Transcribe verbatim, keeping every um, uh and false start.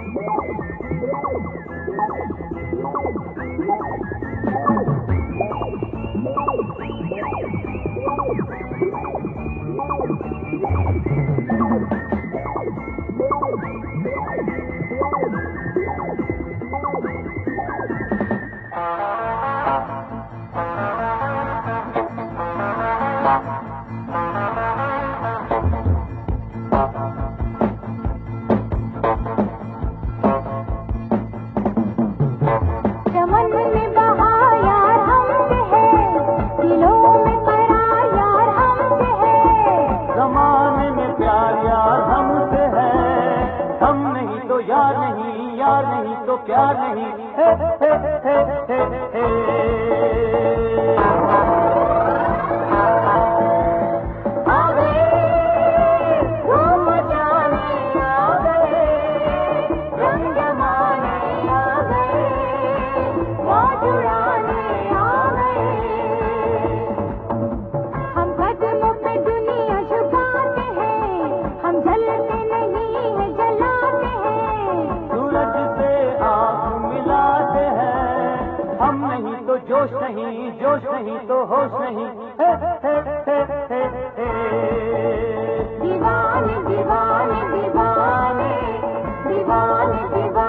यार नहीं, यार नहीं तो प्यार नहीं। हे हे हे हे हे आ गए घूम जाने, आ गए रंग जमाने, आ गए मौज उड़ाने, आ गए। हम कदमों पे दुनिया झुकाते हैं, हम जलते नहीं है जलाते हैं। सूरज से आँख मिलाते हैं, हम नहीं तो जोश नहीं, जोश नहीं तो होश नहीं। हे हे हे हे हे दीवाने दीवाने दीवाने दीवाने दीवाने।